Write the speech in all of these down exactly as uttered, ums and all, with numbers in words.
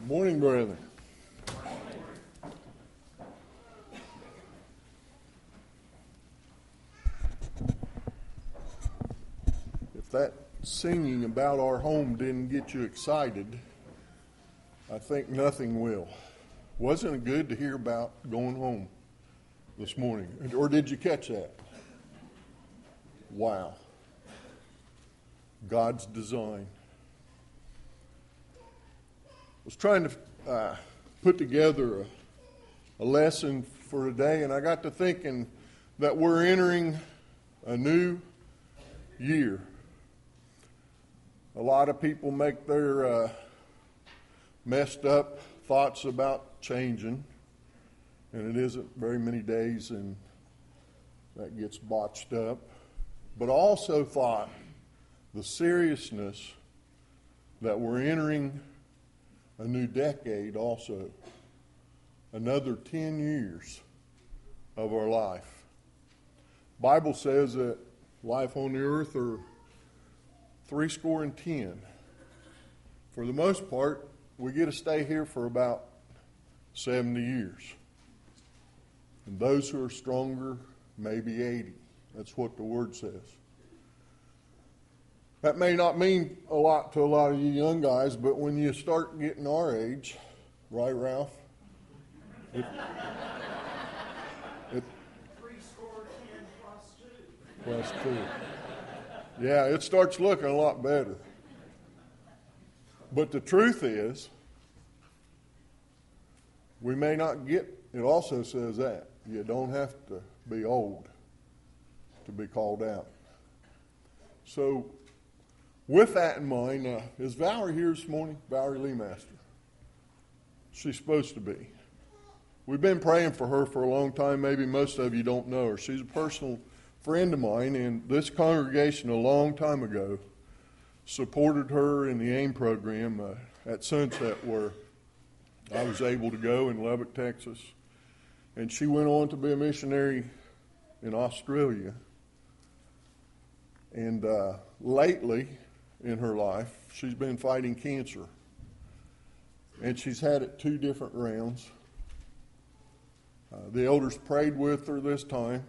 Morning, brother. If that singing about our home didn't get you excited, I think nothing will. Wasn't it good to hear about going home this morning? Or did you catch that? Wow. God's design. I was trying to uh, put together a, a lesson for today, and I got to thinking that we're entering a new year. A lot of people make their uh, messed up thoughts about changing, and it isn't very many days, and that gets botched up. But I also thought the seriousness that we're entering a new decade also, another ten years of our life. Bible says that life on the earth are three score and ten. For the most part, we get to stay here for about seventy years. And those who are stronger, maybe eighty. That's what the Word says. That may not mean a lot to a lot of you young guys, but when you start getting our age, right, Ralph? It, it, Three score ten plus two. plus two. Yeah, it starts looking a lot better. But the truth is, we may not get, it also says that, you don't have to be old to be called out. So, with that in mind, uh, is Valerie here this morning? Valerie Lee Master. She's supposed to be. We've been praying for her for a long time. Maybe most of you don't know her. She's a personal friend of mine, and this congregation a long time ago supported her in the AIM program uh, at Sunset, where I was able to go in Lubbock, Texas. And she went on to be a missionary in Australia. And uh, lately in her life, she's been fighting cancer. And she's had it two different rounds. Uh, the elders prayed with her this time.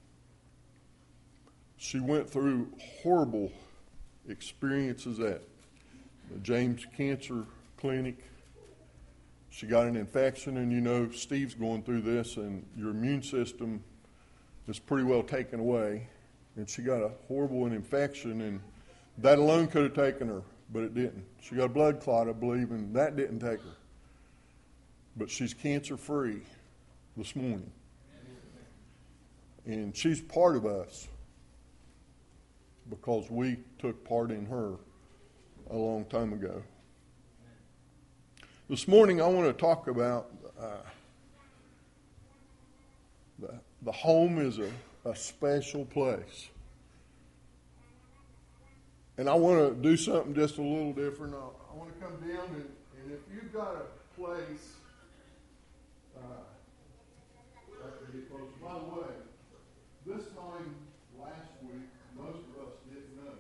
She went through horrible experiences at the James Cancer Clinic. She got an infection, and you know Steve's going through this, and your immune system is pretty well taken away. And she got a horrible infection, and that alone could have taken her, but it didn't. She got a blood clot, I believe, and that didn't take her. But she's cancer-free this morning. And she's part of us because we took part in her a long time ago. This morning I want to talk about uh, the, the home is a, a special place. And I want to do something just a little different. I, I want to come down and, and if you've got a place, uh, I can get close. By the way, this time last week, most of us didn't know,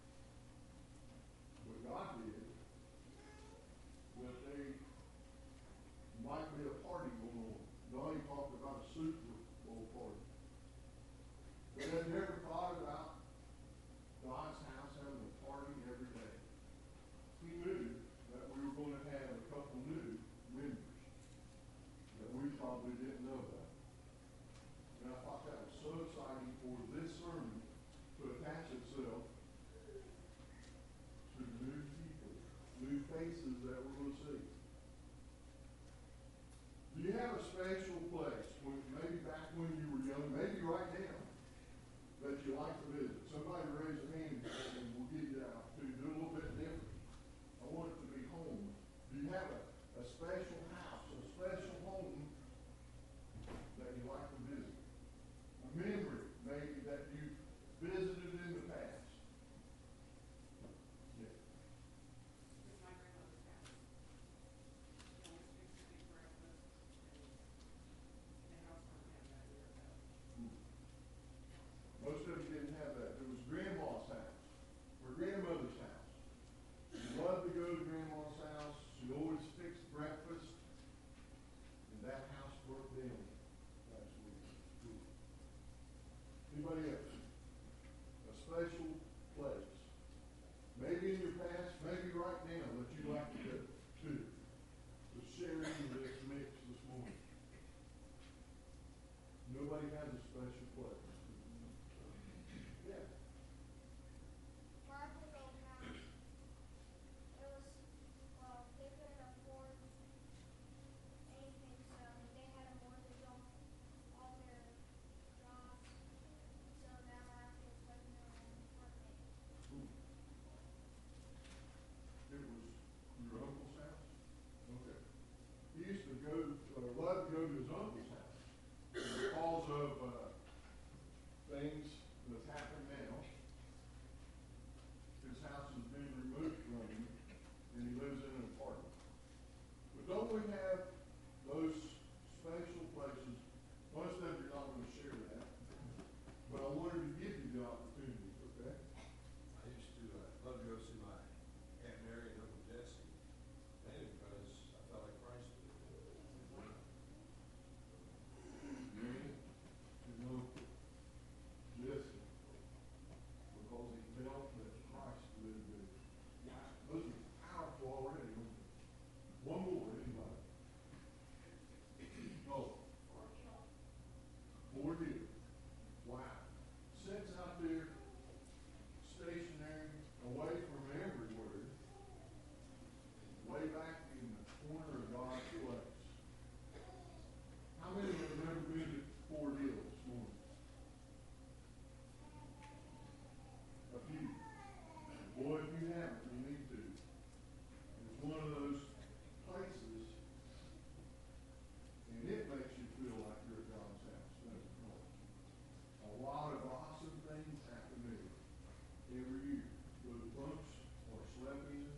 but God did, that there might be a party going on. Donnie talked about a Super Bowl party. But they never thought about God's house having a party every day. He knew that we were going to have a couple new members that we probably didn't know about. And I thought that was so exciting for this sermon to attach itself to new people, new faces that we're going to see. Do you have a special place, when, maybe back when you were young, maybe right now, that you like to visit? Somebody raise a hand and we'll give you that opportunity to do a little bit different. I want it to be home. Do you have a, a special house, a special home that you like to visit? A memory, maybe, that you visited in the past? Yeah. special place, maybe in your past, maybe right now, that you'd like to, to, to share in this mix this morning? Nobody has a special place. Yeah. My uncle's old house, it was, well, they couldn't afford anything, so they had a mortgage on all their jobs, so now I have to live in their own apartment. It was your uncle's house? Okay. He used to go, uh, love to go to his uncle's house. Because of uh, things that's happened now, his house has been removed from him, and he lives in an apartment. But don't we have those special places? Most of you are not going to share that, but I wanted to give you the opportunity, okay? I used to uh, love to go see my Aunt Mary and Uncle Jesse, mainly because I felt like Christ did. You know, listen, because he felt that Christ lived in. Wow, those are powerful already. aren't they? One more, anybody? Oh, four deals. Wow. Sits out there, stationary, away from everywhere, way back in the corner of God's place. How many have never been to four deals this morning? A few. Boy, if you haven't, you need to. It's one of those places, and it makes you feel like you're at God's house, doesn't it? A lot of awesome things happen there every year. Those bunks are slept in,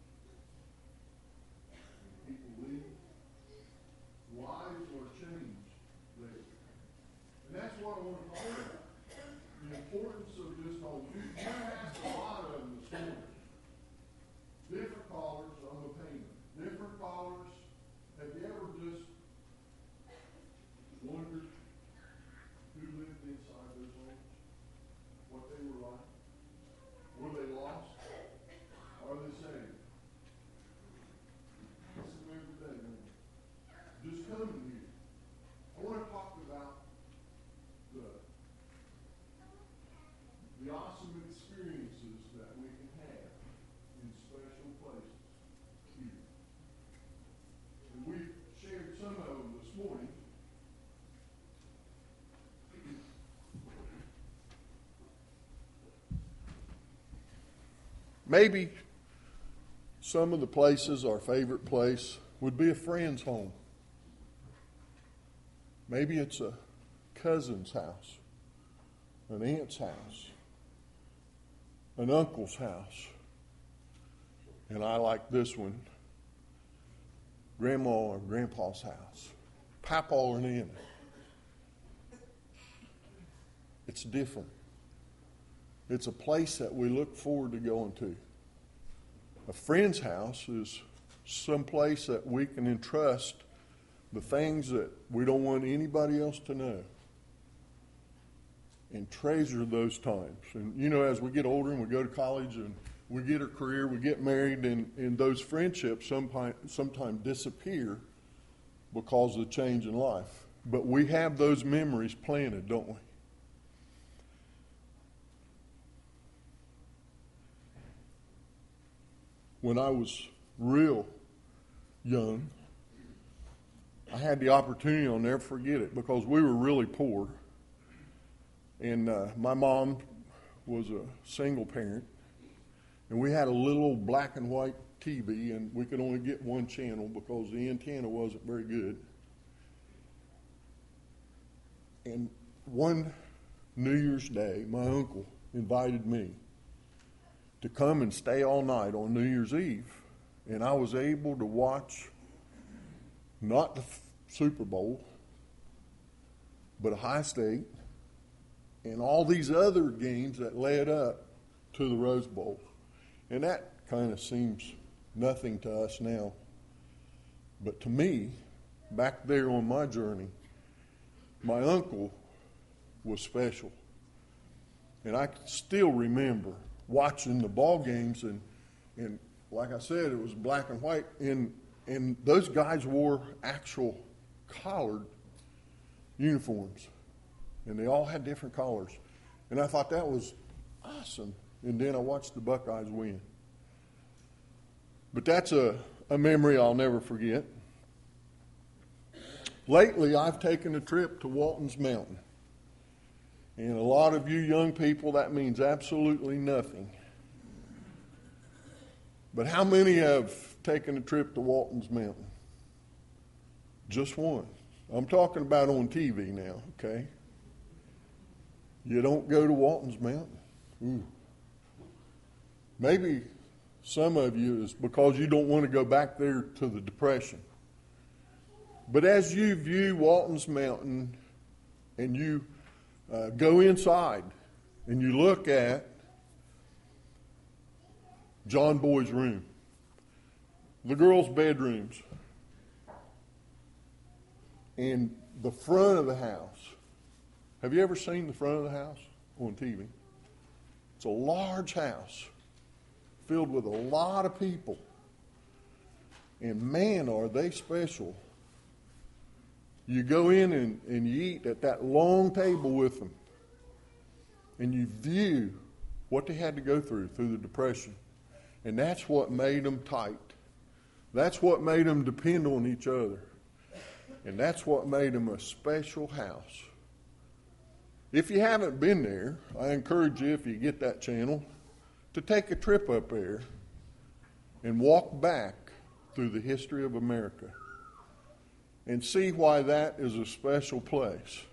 and people leave. Lives are changed there. And that's what I want to talk about. The importance of just home. You, you asked a lot of them this morning. Different callers, I'm a painter. Different callers. Have you ever just wondered who lived inside those homes? What they were like? Were they lost? Are they saved? It's them every day, man. Just coming here. I want to talk about the, the awesome experiences that we can have in special places here. And we've shared some of them this morning. Maybe some of the places, our favorite place, would be a friend's home. Maybe it's a cousin's house, an aunt's house, an uncle's house. And I like this one, Grandma or Grandpa's house, Papa or Nana. It's different. It's a place that we look forward to going to. A friend's house is some place that we can entrust the things that we don't want anybody else to know, and treasure those times. And, you know, as we get older and we go to college and we get a career, we get married, and, and those friendships sometimes sometimes disappear because of the change in life. But we have those memories planted, don't we? When I was real young, I had the opportunity, I'll never forget it, because we were really poor. And uh, my mom was a single parent, and we had a little old black and white T V, and we could only get one channel because the antenna wasn't very good. And one New Year's Day, my uncle invited me to come and stay all night on New Year's Eve. And I was able to watch not the Super Bowl, but Ohio State and all these other games that led up to the Rose Bowl. And that kind of seems nothing to us now. But to me, back there on my journey, my uncle was special. And I can still remember watching the ball games, and, and like I said, it was black and white, and, and those guys wore actual collared uniforms, and they all had different colors. And I thought that was awesome. And then I watched the Buckeyes win. But that's a, a memory I'll never forget. Lately, I've taken a trip to Walton's Mountain. And a lot of you young people, that means absolutely nothing. But how many have taken a trip to Walton's Mountain? Just one. I'm talking about on T V now, okay? You don't go to Walton's Mountain? Ooh. Maybe some of you is because you don't want to go back there to the Depression. But as you view Walton's Mountain and you uh, go inside and you look at John Boy's room, the girls' bedrooms, and the front of the house. Have you ever seen the front of the house on T V? It's a large house filled with a lot of people. And man, are they special. You go in and, and you eat at that long table with them. And you view what they had to go through, through the Depression. And that's what made them tight. That's what made them depend on each other. And that's what made them a special house. If you haven't been there, I encourage you, if you get that channel, to take a trip up there and walk back through the history of America and see why that is a special place.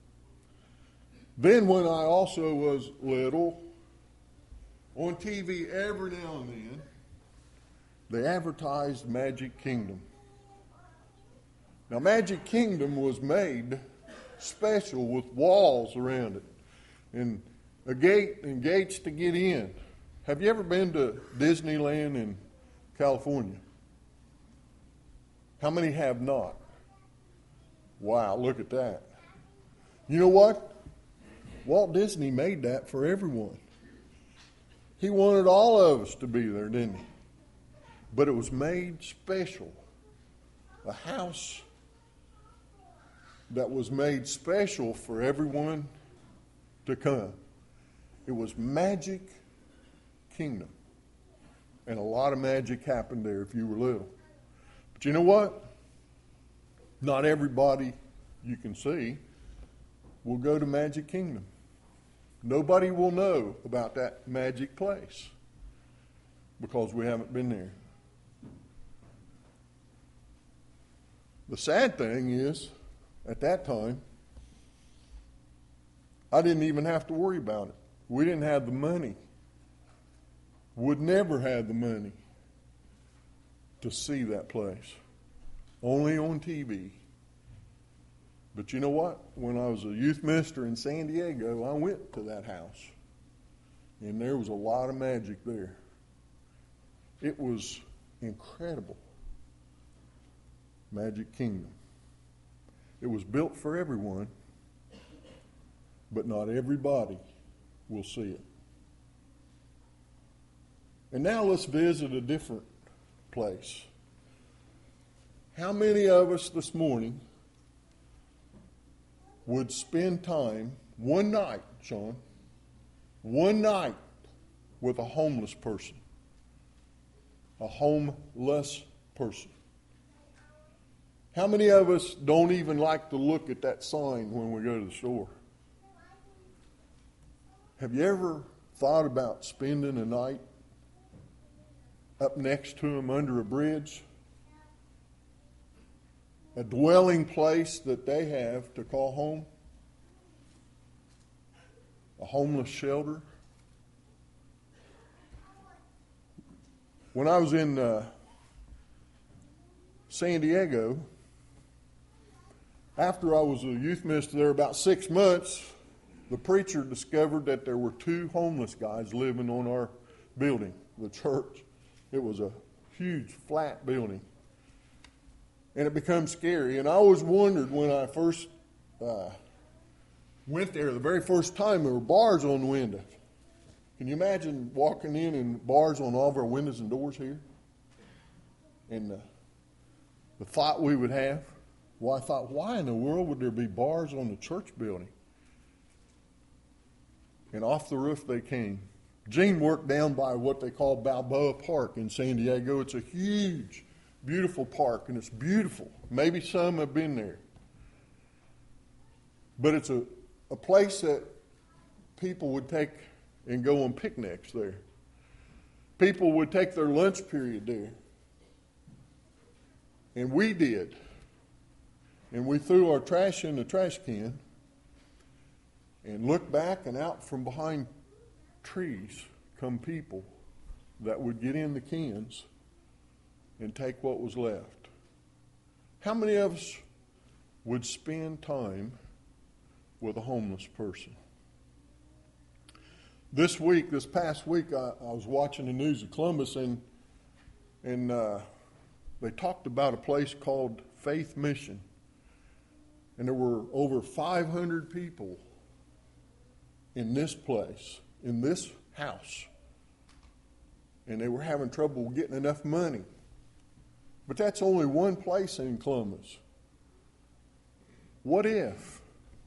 Then when I also was little, on T V every now and then, they advertised Magic Kingdom. Now, Magic Kingdom was made special with walls around it and a gate and gates to get in. Have you ever been to Disneyland in California? How many have not? Wow, look at that. You know what? Walt Disney made that for everyone. He wanted all of us to be there, didn't he? But it was made special. A house that was made special for everyone to come. It was Magic Kingdom. And a lot of magic happened there if you were little. But you know what? Not everybody you can see will go to Magic Kingdom. Nobody will know about that magic place because we haven't been there. The sad thing is, at that time, I didn't even have to worry about it. We didn't have the money. Would never have the money to see that place. Only on T V. But you know what? When I was a youth minister in San Diego, I went to that house. And there was a lot of magic there. It was incredible. Magic Kingdom. It was built for everyone, but not everybody will see it. And now let's visit a different place. How many of us this morning would spend time, one night, Sean, one night with a homeless person? A homeless person. How many of us don't even like to look at that sign when we go to the store? Have you ever thought about spending a night up next to them under a bridge? A dwelling place that they have to call home? A homeless shelter? When I was in uh, San Diego, after I was a youth minister there about six months, the preacher discovered that there were two homeless guys living on our building, the church. It was a huge flat building. And it becomes scary. And I always wondered when I first uh, went there the very first time, there were bars on the window. Can you imagine walking in and bars on all of our windows and doors here? And uh, the thought we would have, well, I thought, why in the world would there be bars on the church building? And off the roof they came. Gene worked down by what they call Balboa Park in San Diego. It's a huge, beautiful park, and it's beautiful. Maybe some have been there. But it's a, a place that people would take and go on picnics there. People would take their lunch period there. And we did. And we threw our trash in the trash can and looked back, and out from behind trees come people that would get in the cans and take what was left. How many of us would spend time with a homeless person? This week, this past week, I, I was watching the news of Columbus, and and uh, they talked about a place called Faith Mission. And there were over five hundred people in this place, in this house. And they were having trouble getting enough money. But that's only one place in Columbus. What if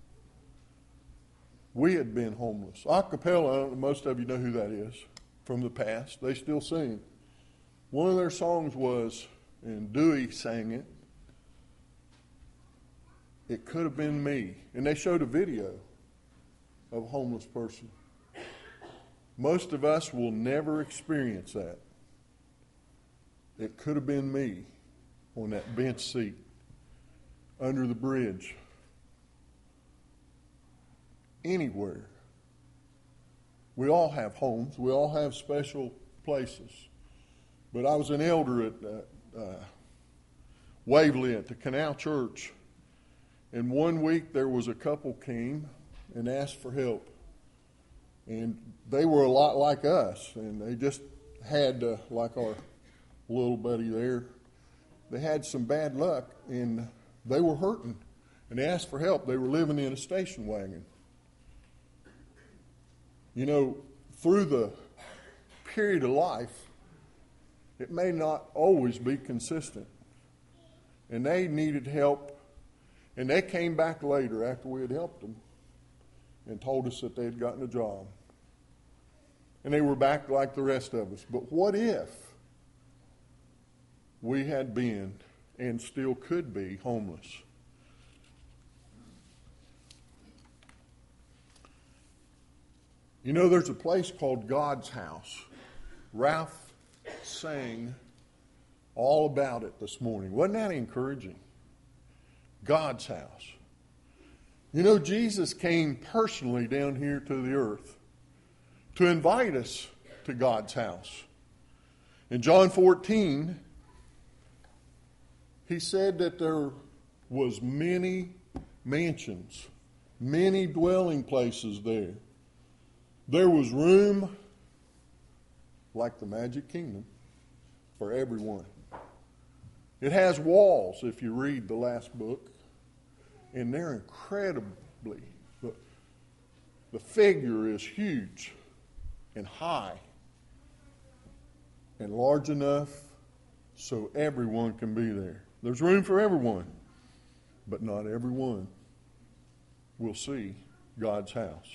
we had been homeless? Acapella, I don't know, most of you know who that is from the past. They still sing. One of their songs was, and Dewey sang it, "It Could Have Been Me." And they showed a video of a homeless person. Most of us will never experience that. It could have been me on that bench seat under the bridge. Anywhere. We all have homes. We all have special places. But I was an elder at uh, uh, Waverly at the Canal Church. And one week there was a couple came and asked for help. And they were a lot like us. And they just had, uh, like our little buddy there, they had some bad luck and they were hurting. And they asked for help. They were living in a station wagon. You know, through the period of life, it may not always be consistent. And they needed help. And they came back later after we had helped them and told us that they had gotten a job. And they were back like the rest of us. But what if we had been and still could be homeless? You know, there's a place called God's House. Ralph sang all about it this morning. Wasn't that encouraging? God's house. You know, Jesus came personally down here to the earth to invite us to God's house. In John fourteen, he said that there was many mansions, many dwelling places there. There was room, like the Magic Kingdom, for everyone. It has walls, if you read the last book, and they're incredibly, the, the figure is huge and high and large enough so everyone can be there. There's room for everyone, but not everyone will see God's house.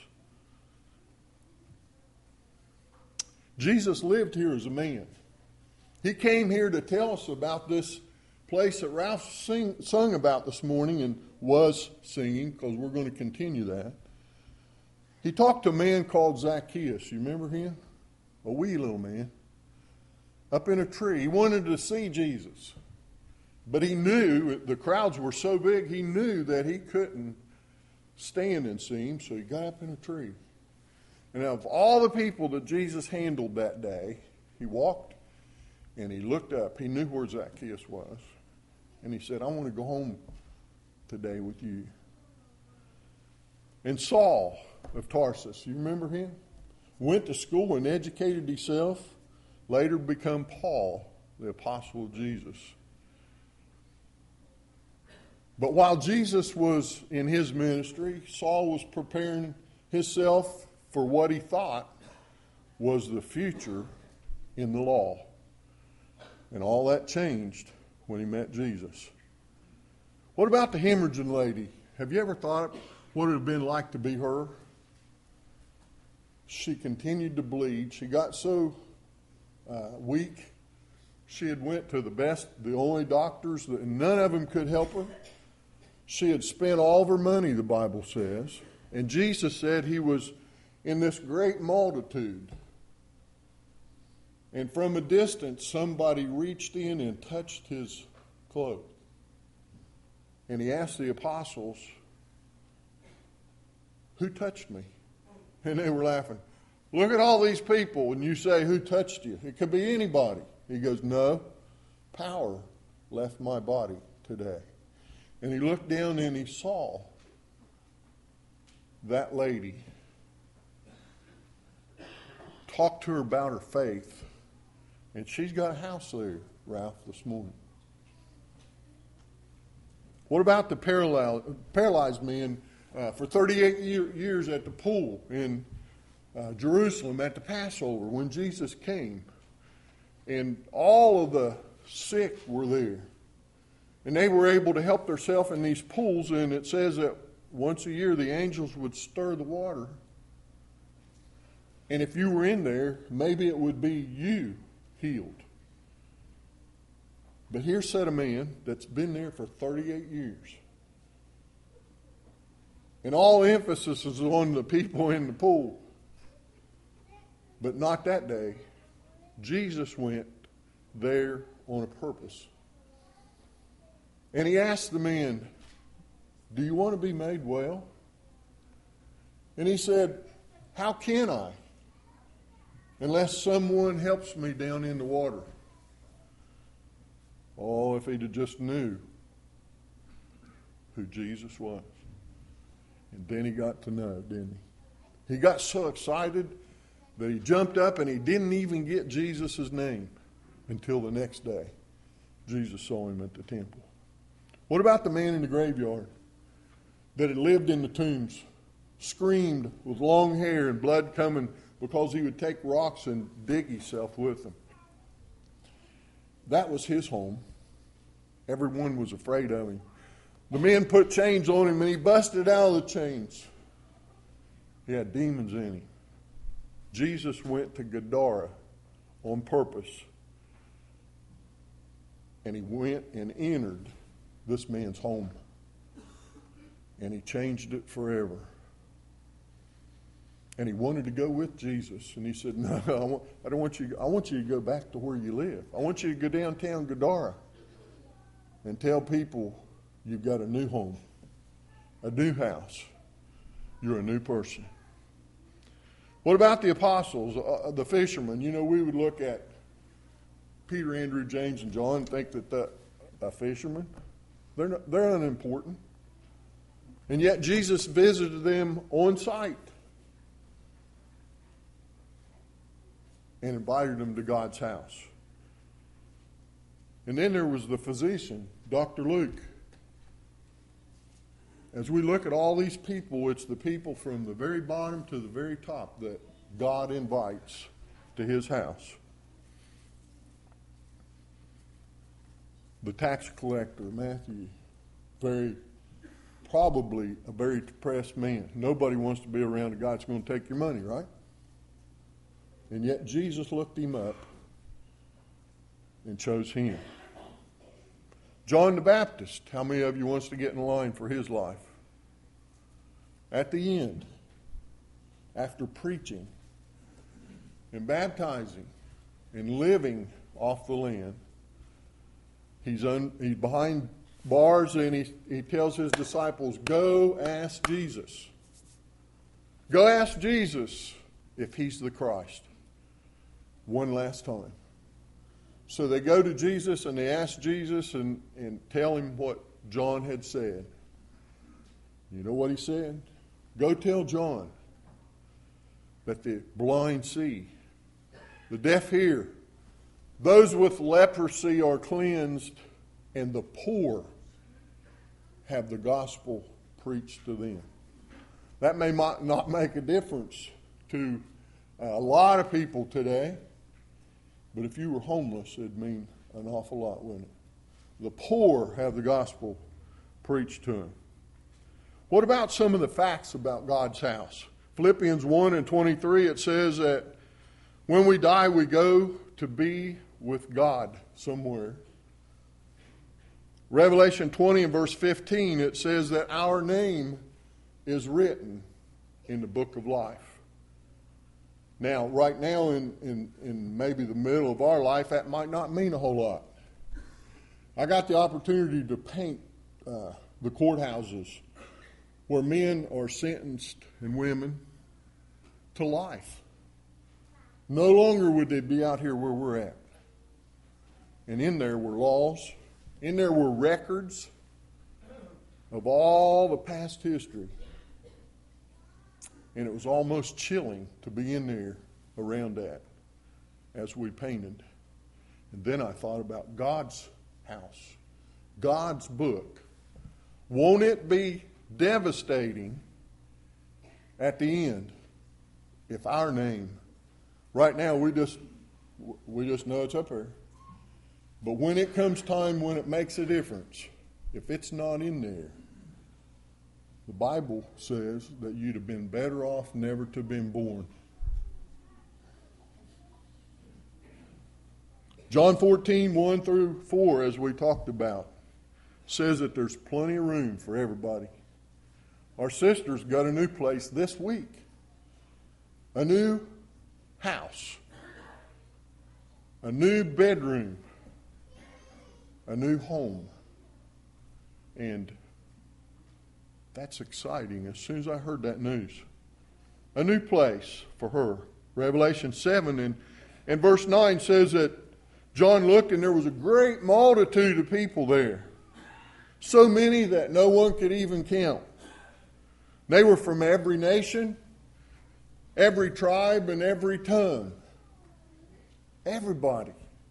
Jesus lived here as a man. He came here to tell us about this place that Ralph sing, sung about this morning and was singing, because we're going to continue that. He talked to a man called Zacchaeus. You remember him? A wee little man. Up in a tree. He wanted to see Jesus. But he knew, the crowds were so big, he knew that he couldn't stand and see him, so he got up in a tree. And of all the people that Jesus handled that day, he walked and he looked up. He knew where Zacchaeus was. And he said, I want to go home today with you. And Saul of Tarsus, you remember him? Went to school and educated himself. Later become Paul, the apostle of Jesus. But while Jesus was in his ministry, Saul was preparing himself for what he thought was the future in the law. And all that changed when he met Jesus. What about the hemorrhaging lady? Have you ever thought what it would have been like to be her? She continued to bleed. She got so uh, weak. She had went to the best, the only doctors, and none of them could help her. She had spent all of her money, the Bible says. And Jesus said he was in this great multitude. And from a distance, somebody reached in and touched his clothes. And he asked the apostles, "Who touched me?" And they were laughing. "Look at all these people, and you say, 'Who touched you?' It could be anybody." He goes, "No, power left my body today." And he looked down and he saw that lady. Talked to her about her faith. And she's got a house there, Ralph, this morning. What about the paralyzed, paralyzed man uh, for thirty-eight year, years at the pool in uh, Jerusalem at the Passover when Jesus came? And all of the sick were there. And they were able to help themselves in these pools. And it says that once a year the angels would stir the water. And if you were in there, maybe it would be you healed. But here sat a man that's been there for thirty-eight years. And all emphasis is on the people in the pool. But not that day. Jesus went there on a purpose. And he asked the man, "Do you want to be made well?" And he said, "How can I? Unless someone helps me down in the water." Oh, if he'd have just knew who Jesus was. And then he got to know, didn't he? He got so excited that he jumped up and he didn't even get Jesus' name until the next day. Jesus saw him at the temple. What about the man in the graveyard that had lived in the tombs, screamed with long hair and blood coming because he would take rocks and dig himself with them? That was his home. Everyone was afraid of him. The men put chains on him and he busted out of the chains. He had demons in him. Jesus went to Gadara on purpose. And he went and entered this man's home. And he changed it forever. And he wanted to go with Jesus. And he said, "No, I, want, I don't want you. I want you to go back to where you live. I want you to go downtown Gadara and tell people you've got a new home, a new house. You're a new person." What about the apostles, uh, the fishermen? You know, we would look at Peter, Andrew, James, and John and think that the, a fisherman, they're not, they're unimportant. And yet Jesus visited them on site and invited them to God's house. And then there was the physician, Doctor Luke. As we look at all these people, it's the people from the very bottom to the very top that God invites to his house. The tax collector, Matthew, very probably a very depressed man. Nobody wants to be around a guy that's going to take your money, right? And yet Jesus looked him up and chose him. John the Baptist, how many of you wants to get in line for his life? At the end, after preaching and baptizing and living off the land, he's, un, he's behind bars and he, he tells his disciples, "Go ask Jesus. Go ask Jesus if he's the Christ." One last time. So they go to Jesus and they ask Jesus and, and tell him what John had said. You know what he said? "Go tell John that the blind see, the deaf hear, those with leprosy are cleansed, and the poor have the gospel preached to them. That may not make a difference to a lot of people today, but if you were homeless, it'd mean an awful lot, wouldn't it? The poor have the gospel preached to them. What about some of the facts about God's house? Philippians one and twenty-three, it says that when we die, we go to be with God somewhere. Revelation twenty and verse fifteen, it says that our name is written in the book of life. Now, right now, in, in, in maybe the middle of our life, that might not mean a whole lot. I got the opportunity to paint uh, the courthouses where men are sentenced and women to life. No longer would they be out here where we're at. And in there were laws. In there were records of all the past history. And it was almost chilling to be in there around that as we painted. And then I thought about God's house, God's book. Won't it be devastating at the end if our name, right now we just we just know it's up there. But when it comes time when it makes a difference, if it's not in there, the Bible says that you'd have been better off never to have been born. John fourteen, one through four, as we talked about, says that there's plenty of room for everybody. Our sister's got a new place this week. A new house. A new bedroom. A new home. And that's exciting. As soon as I heard that news. A new place for her. Revelation seven and, and verse nine says that John looked and there was a great multitude of people there. So many that no one could even count. They were from every nation, every tribe, and every tongue. Everybody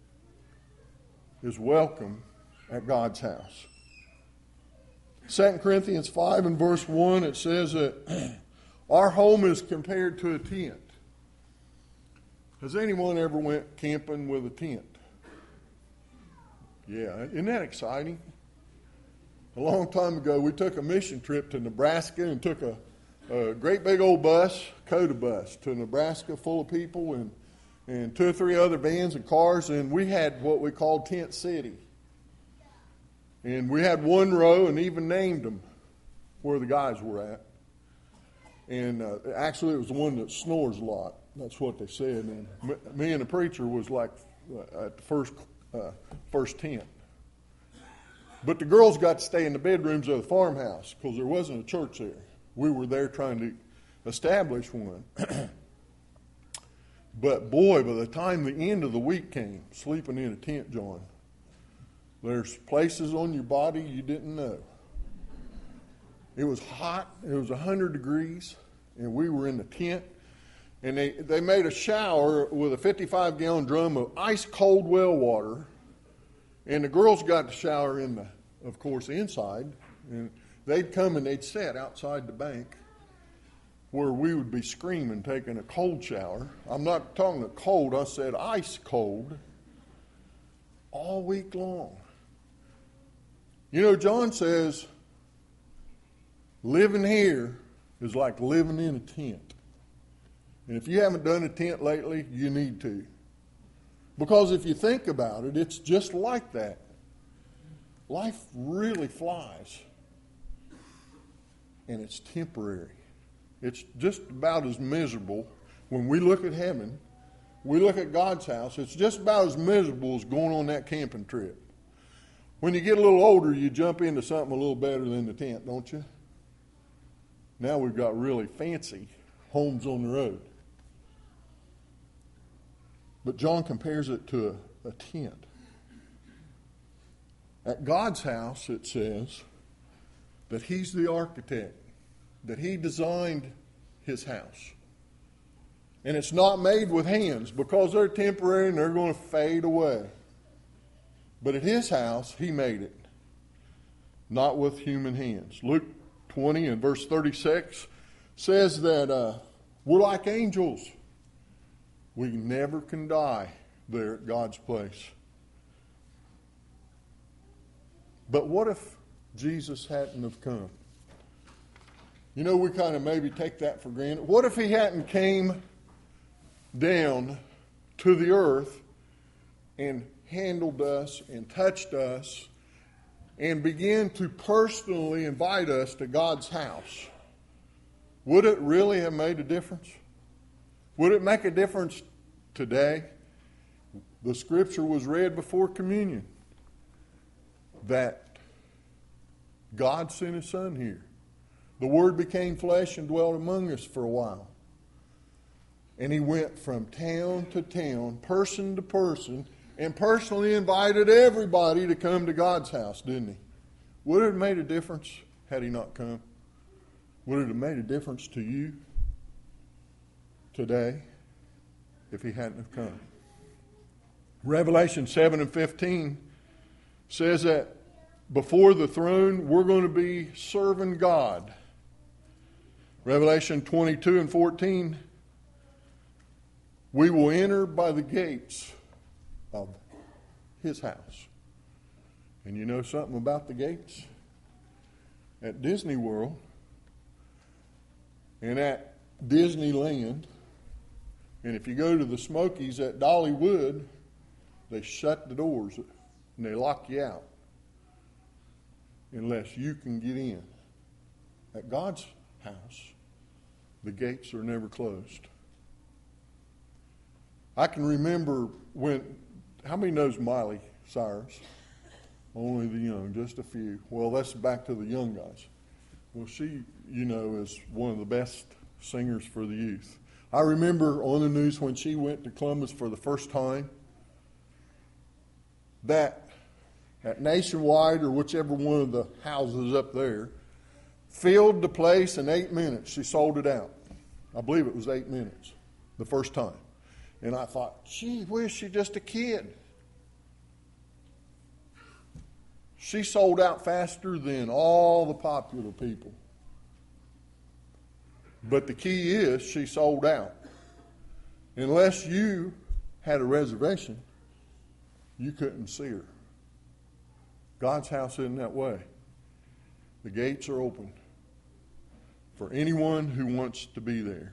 is welcome at God's house. Second Corinthians five and verse one, it says that our home is compared to a tent. Has anyone ever went camping with a tent? Yeah, isn't that exciting? A long time ago, we took a mission trip to Nebraska and took a, a great big old bus, Coda bus, to Nebraska full of people and, and two or three other vans and cars, and we had what we called Tent City. And we had one row and even named them where the guys were at. And uh, actually, it was the one that snores a lot. That's what they said. And me and the preacher was like uh, at the first uh, first tent. But the girls got to stay in the bedrooms of the farmhouse because there wasn't a church there. We were there trying to establish one. But boy, by the time the end of the week came, sleeping in a tent, John, there's places on your body you didn't know. It was hot. It was one hundred degrees, and we were in the tent. And they, they made a shower with a fifty-five gallon drum of ice-cold well water. And the girls got to shower in the, of course, inside. And they'd come and they'd sit outside the bank where we would be screaming, taking a cold shower. I'm not talking a cold. I said ice cold all week long. You know, John says living here is like living in a tent. And if you haven't done a tent lately, you need to. Because if you think about it, it's just like that. Life really flies. And it's temporary. It's just about as miserable. When we look at heaven, we look at God's house, it's just about as miserable as going on that camping trip. When you get a little older, you jump into something a little better than the tent, don't you? Now we've got really fancy homes on the road. But John compares it to a, a tent. At God's house, it says that he's the architect, that he designed his house. And it's not made with hands because they're temporary and they're going to fade away. But at his house, he made it. not with human hands. Luke twenty and verse thirty-six says that uh, we're like angels. We never can die there at God's place. But what if Jesus hadn't have come? You know, we kind of maybe take that for granted. What if he hadn't came down to the earth and handled us and touched us and began to personally invite us to God's house? Would it really have made a difference? Would it make a difference today? The scripture was read before communion that God sent his Son here. The Word became flesh and dwelt among us for a while. And he went from town to town, person to person, and personally invited everybody to come to God's house, didn't he? Would it have made a difference had he not come? Would it have made a difference to you today if he hadn't have come? Revelation seven and fifteen says that before the throne we're going to be serving God. Revelation twenty-two and fourteen, we will enter by the gates of his house. And you know something about the gates? At Disney World and at Disneyland, and if you go to the Smokies at Dollywood, they shut the doors and they lock you out unless you can get in. At God's house, the gates are never closed. I can remember when, how many knows Miley Cyrus? Only the young, just a few. Well, that's back to the young guys. Well, she, you know, is one of the best singers for the youth. I remember on the news when she went to Columbus for the first time, that at Nationwide or whichever one of the houses up there, filled the place in eight minutes. She sold it out. I believe it was eight minutes the first time. And I thought, gee whiz, she's just a kid. She sold out faster than all the popular people. But the key is she sold out. Unless you had a reservation, you couldn't see her. God's house isn't that way. The gates are open for anyone who wants to be there.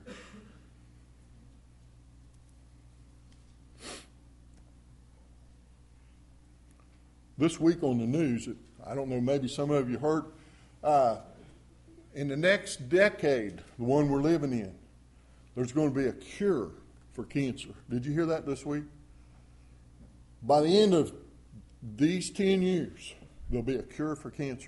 This week on the news, I don't know, maybe some of you heard, uh, in the next decade, the one we're living in, there's going to be a cure for cancer. Did you hear that this week? By the end of these ten years, there'll be a cure for cancer.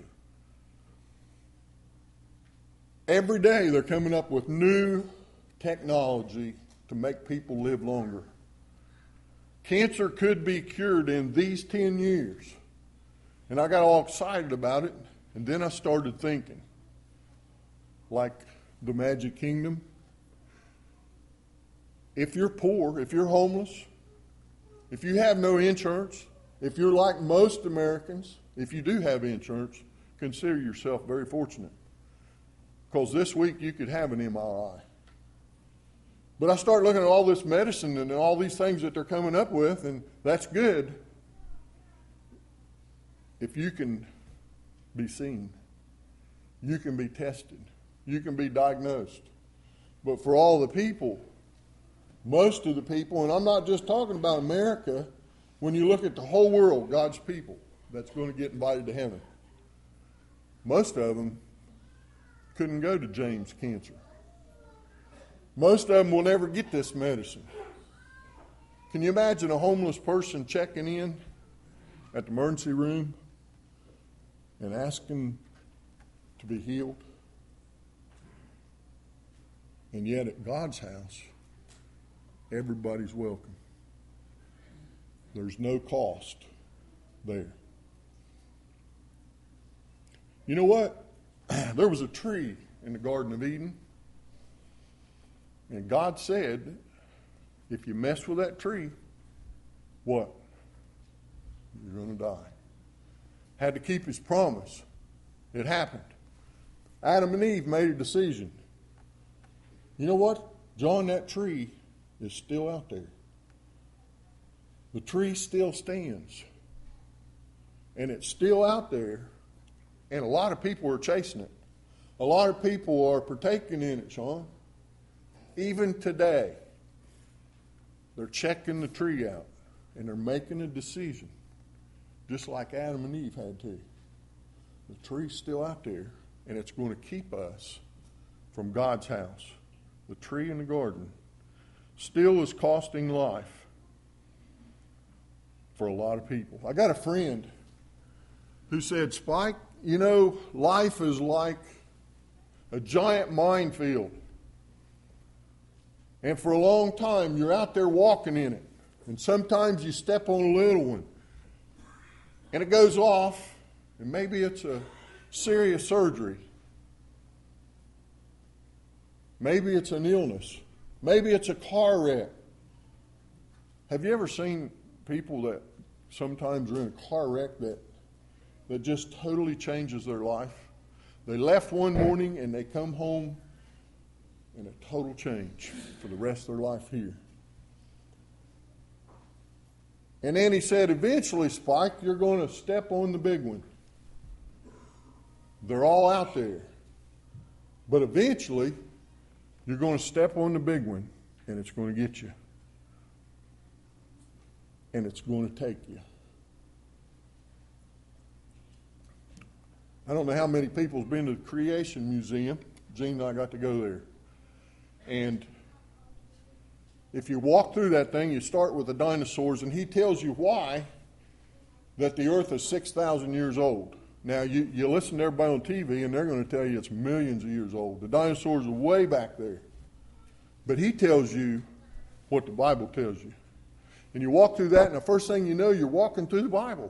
Every day they're coming up with new technology to make people live longer. Cancer could be cured in these ten years. And I got all excited about it, and then I started thinking, like the Magic Kingdom, if you're poor, if you're homeless, if you have no insurance, if you're like most Americans, if you do have insurance, consider yourself very fortunate. Because this week you could have an M R I. But I start looking at all this medicine and all these things that they're coming up with, and that's good. If you can be seen, you can be tested, you can be diagnosed. But for all the people, most of the people, and I'm not just talking about America, when you look at the whole world, God's people that's going to get invited to heaven, most of them couldn't go to James Cancer. Most of them will never get this medicine. Can you imagine a homeless person checking in at the emergency room and asking to be healed? And yet at God's house, everybody's welcome. There's no cost there. You know what? There was a tree in the Garden of Eden. And God said, if you mess with that tree, what? You're going to die. Had to keep his promise. It happened. Adam and Eve made a decision. You know what? John, that tree is still out there. The tree still stands. And it's still out there. And a lot of people are chasing it. A lot of people are partaking in it, Sean. Even today, they're checking the tree out. And they're making a decision. Just like Adam and Eve had to. The tree's still out there. And it's going to keep us from God's house. The tree in the garden still is costing life for a lot of people. I got a friend who said, Spike, you know, life is like a giant minefield. And for a long time, you're out there walking in it. And sometimes you step on a little one. And it goes off. And maybe it's a serious surgery. Maybe it's an illness. Maybe it's a car wreck. Have you ever seen people that sometimes are in a car wreck that, that just totally changes their life? They left one morning and they come home in a total change for the rest of their life here. And then he said, eventually, Spike, you're going to step on the big one. They're all out there. But eventually, you're going to step on the big one, and it's going to get you. And it's going to take you. I don't know how many people have been to the Creation Museum. Gene and I got to go there. And if you walk through that thing, you start with the dinosaurs, and he tells you why that the earth is six thousand years old. Now, you, you listen to everybody on T V, and they're going to tell you it's millions of years old. The dinosaurs are way back there. But he tells you what the Bible tells you. And you walk through that, and the first thing you know, you're walking through the Bible.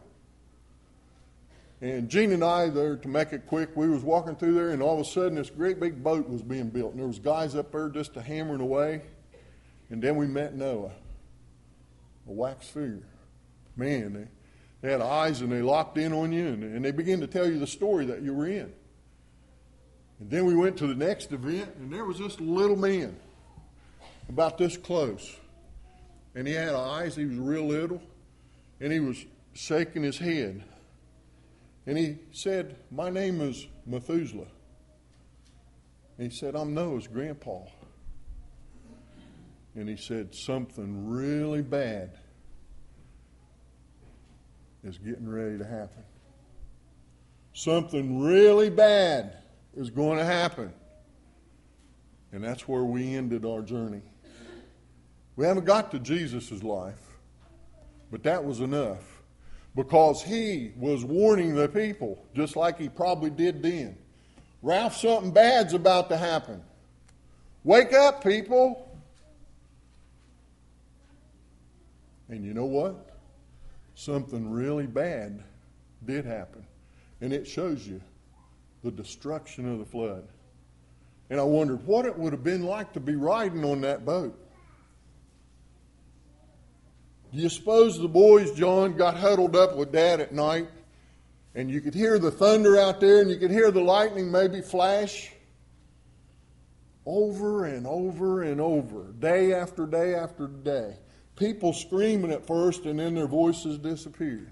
And Gene and I, there to make it quick, we was walking through there, and all of a sudden this great big boat was being built. And there was guys up there just a hammering away. And then we met Noah, a wax figure. Man, they... They had eyes and they locked in on you, and, and they began to tell you the story that you were in. And then we went to the next event, and there was this little man about this close. And he had eyes, he was real little, and he was shaking his head. And he said, my name is Methuselah. And he said, I'm Noah's grandpa. And he said, something really bad is getting ready to happen. Something really bad is going to happen. And that's where we ended our journey. We haven't got to Jesus' life, but that was enough. Because he was warning the people, just like he probably did then. Ralph, something bad's about to happen. Wake up, people. And you know what? Something really bad did happen. And it shows you the destruction of the flood. And I wondered what it would have been like to be riding on that boat. Do you suppose the boys, John, got huddled up with Dad at night, and you could hear the thunder out there, and you could hear the lightning maybe flash over and over and over, day after day after day. People screaming at first, and then their voices disappeared.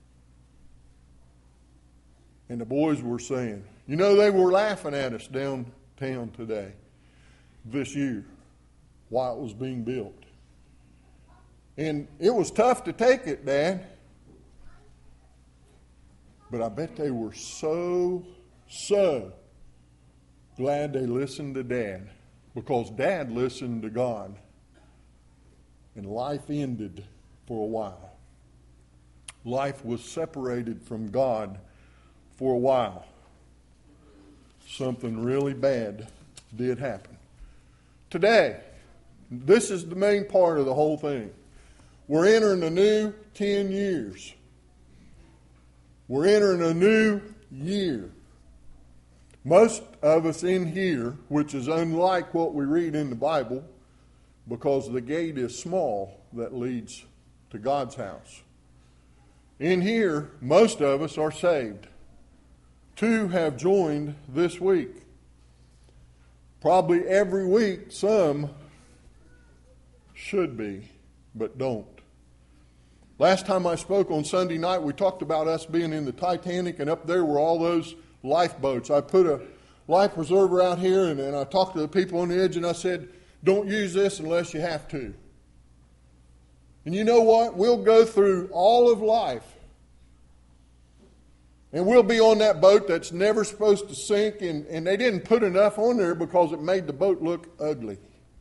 And the boys were saying, you know, they were laughing at us downtown today, this year, while it was being built. And it was tough to take it, Dad. But I bet they were so, so glad they listened to Dad. Because Dad listened to God. And life ended for a while. Life was separated from God for a while. Something really bad did happen. Today, this is the main part of the whole thing. We're entering a new ten years. We're entering a new year. Most of us in here, which is unlike what we read in the Bible, because the gate is small that leads to God's house. In here, most of us are saved. Two have joined this week. Probably every week some should be, but don't. Last time I spoke on Sunday night, we talked about us being in the Titanic, and up there were all those lifeboats. I put a life preserver out here, and, and I talked to the people on the edge, and I said, don't use this unless you have to. And you know what? We'll go through all of life, and we'll be on that boat that's never supposed to sink, and, and they didn't put enough on there because it made the boat look ugly.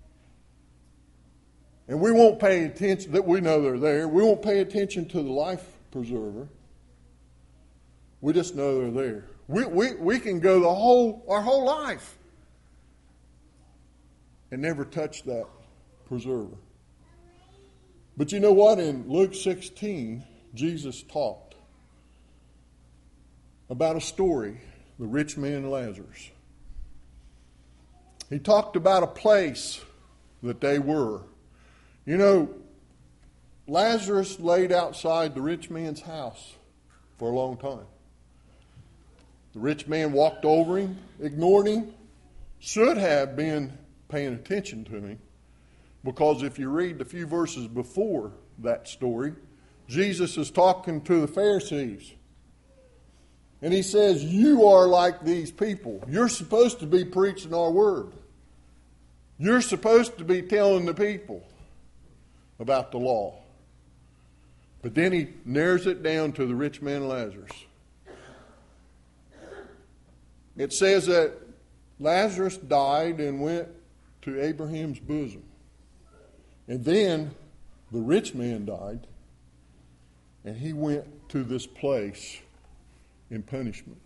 And we won't pay attention, that we know they're there. We won't pay attention to the life preserver. We just know they're there. We, we, we can go the whole, our whole life and never touch that preserver. But you know what? In Luke sixteen, Jesus talked about a story, the rich man and Lazarus. He talked about a place that they were. You know, Lazarus laid outside the rich man's house for a long time. The rich man walked over him, ignored him, should have been paying attention to him. Because if you read the few verses before that story, Jesus is talking to the Pharisees. And he says, you are like these people. You're supposed to be preaching our word. You're supposed to be telling the people about the law. But then he narrows it down to the rich man Lazarus. It says that Lazarus died and went to Abraham's bosom. And then the rich man died, and he went to this place in punishment.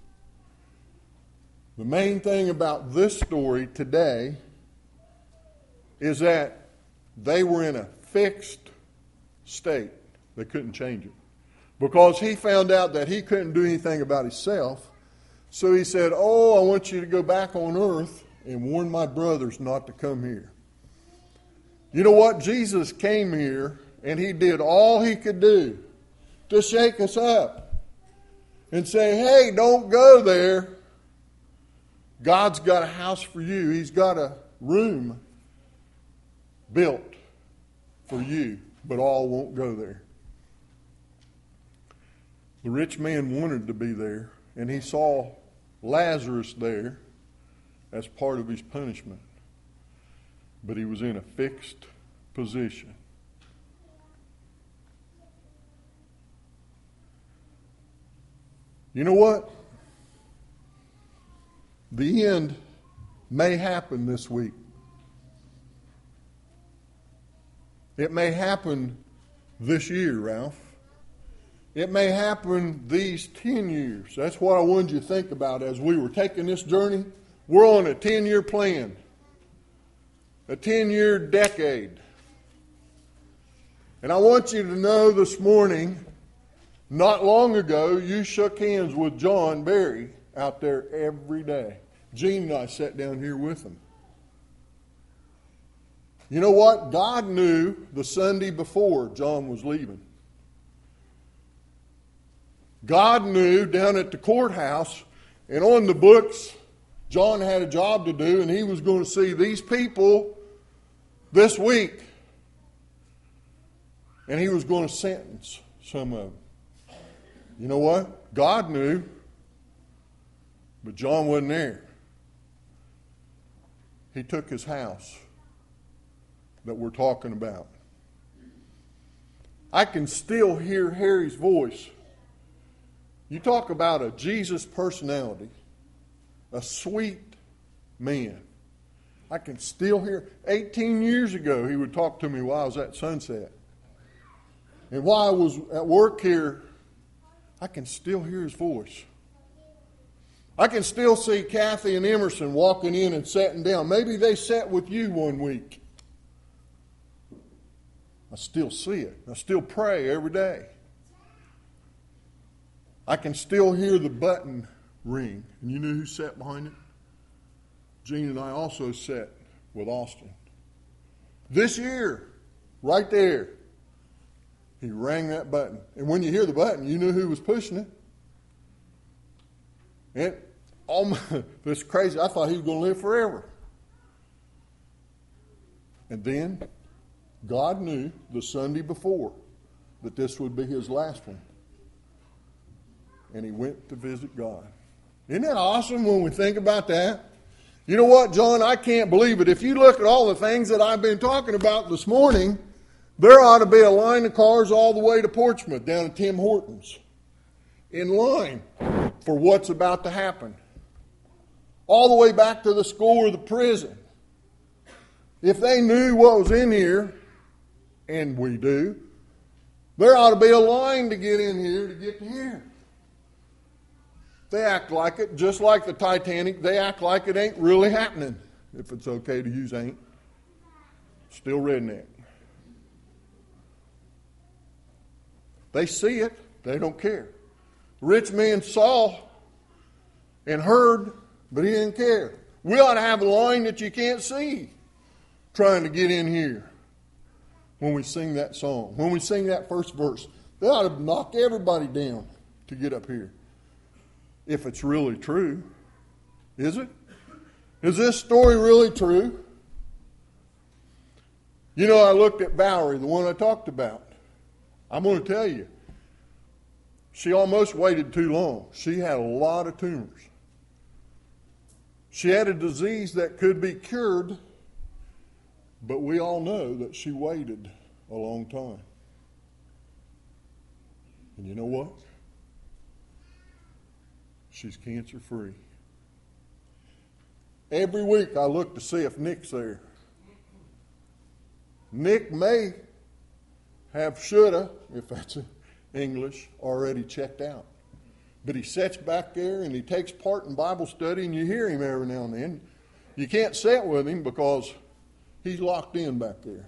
The main thing about this story today is that they were in a fixed state. They couldn't change it. Because he found out that he couldn't do anything about himself. So he said, oh, I want you to go back on earth and warn my brothers not to come here. You know what? Jesus came here and he did all he could do to shake us up and say, hey, don't go there. God's got a house for you. He's got a room built for you, but all won't go there. The rich man wanted to be there, and he saw Lazarus there as part of his punishment. But he was in a fixed position. You know what? The end may happen this week. It may happen this year, Ralph. It may happen these ten years. That's what I wanted you to think about as we were taking this journey. We're on a ten-year plan. A ten-year decade. And I want you to know this morning, not long ago, you shook hands with John Berry out there every day. Gene and I sat down here with him. You know what? God knew the Sunday before John was leaving. God knew down at the courthouse and on the books, John had a job to do, and he was going to see these people this week. And he was going to sentence some of them. You know what? God knew, but John wasn't there. He took his house that we're talking about. I can still hear Harry's voice. You talk about a Jesus personality, a sweet man. I can still hear. eighteen years ago, he would talk to me while I was at Sunset. And while I was at work here, I can still hear his voice. I can still see Kathy and Emerson walking in and sitting down. Maybe they sat with you one week. I still see it. I still pray every day. I can still hear the button ring. And you know who sat behind it? Gene and I also sat with Austin. This year, right there, he rang that button. And when you hear the button, you know who was pushing it. And all my, this crazy, I thought he was going to live forever. And then God knew the Sunday before that this would be his last one. And he went to visit God. Isn't that awesome when we think about that? You know what, John? I can't believe it. If you look at all the things that I've been talking about this morning, there ought to be a line of cars all the way to Portsmouth, down to Tim Hortons, in line for what's about to happen. All the way back to the school or the prison. If they knew what was in here, and we do, there ought to be a line to get in here to get to here. They act like it, just like the Titanic, they act like it ain't really happening. If it's okay to use ain't. Still redneck. They see it, they don't care. The rich man saw and heard, but he didn't care. We ought to have a line that you can't see trying to get in here when we sing that song. When we sing that first verse, they ought to knock everybody down to get up here. If it's really true. Is it? Is this story really true? You know, I looked at Valerie, the one I talked about. I'm going to tell you, she almost waited too long. She had a lot of tumors. She had a disease that could be cured, but we all know that she waited a long time. And you know what? She's cancer-free. Every week I look to see if Nick's there. Nick may have shoulda, if that's English, already checked out. But he sits back there and he takes part in Bible study, and you hear him every now and then. You can't sit with him because he's locked in back there.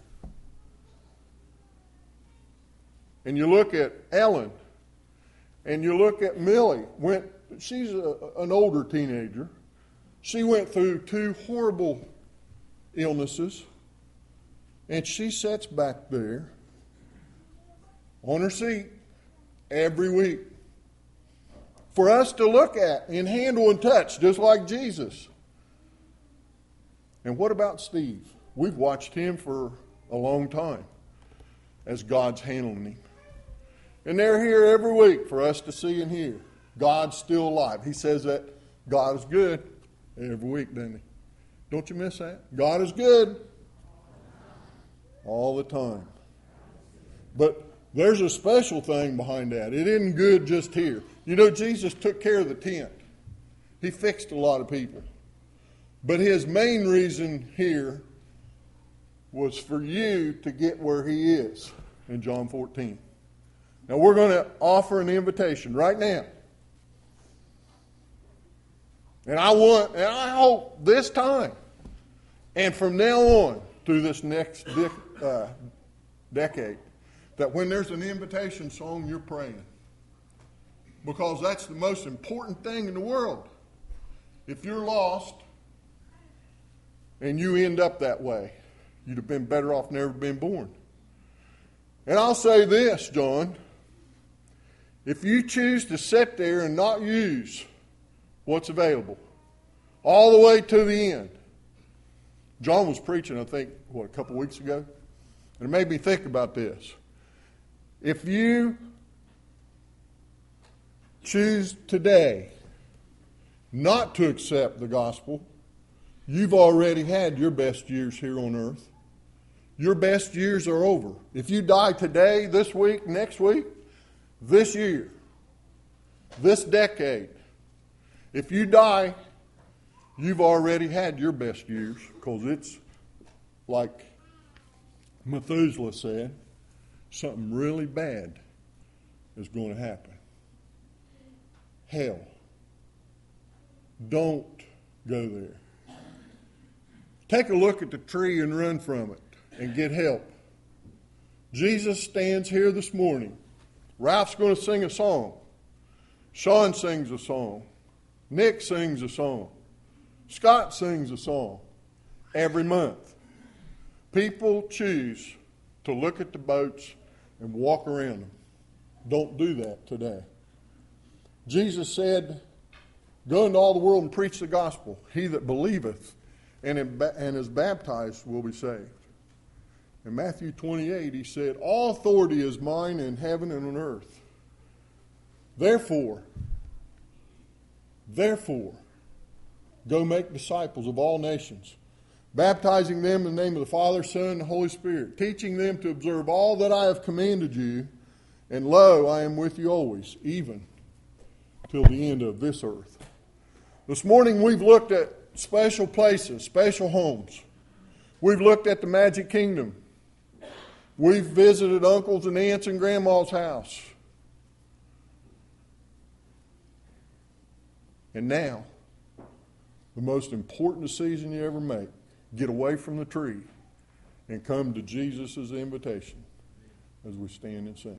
And you look at Ellen, and you look at Millie. Went, she's a, an older teenager. She went through two horrible illnesses, and she sits back there on her seat every week for us to look at and handle and touch, just like Jesus. And what about Steve? We've watched him for a long time as God's handling him. And they're here every week for us to see and hear. God's still alive. He says that God is good every week, doesn't he? Don't you miss that? God is good all the time. But there's a special thing behind that. It isn't good just here. You know, Jesus took care of the tent. He fixed a lot of people. But his main reason here was for you to get where he is in John fourteen. Now we're going to offer an invitation right now. And I want, and I hope this time, and from now on through this next de- uh, decade, that when there's an invitation song, you're praying. Because that's the most important thing in the world. If you're lost and you end up that way, you'd have been better off never been born. And I'll say this, John. If you choose to sit there and not use what's available all the way to the end. John was preaching, I think, what, a couple weeks ago? And it made me think about this. If you choose today not to accept the gospel, you've already had your best years here on earth. Your best years are over. If you die today, this week, next week, this year, this decade, if you die, you've already had your best years, because it's like Methuselah said, something really bad is going to happen. Hell. Don't go there. Take a look at the tree and run from it and get help. Jesus stands here this morning. Ralph's going to sing a song. Sean sings a song. Nick sings a song. Scott sings a song every month. People choose to look at the boats and walk around them. Don't do that today. Jesus said Go into all the world and preach the gospel. He that believeth and is baptized will be saved. In Matthew twenty-eight, he said, all authority is mine in heaven and on earth. Therefore, therefore, go make disciples of all nations, baptizing them in the name of the Father, Son, and Holy Spirit, teaching them to observe all that I have commanded you, and lo, I am with you always, even till the end of this earth. This morning we've looked at special places, special homes. We've looked at the Magic Kingdom. We've visited uncles and aunts and grandma's house. And now, the most important decision you ever make, get away from the tree and come to Jesus' invitation as we stand and sing.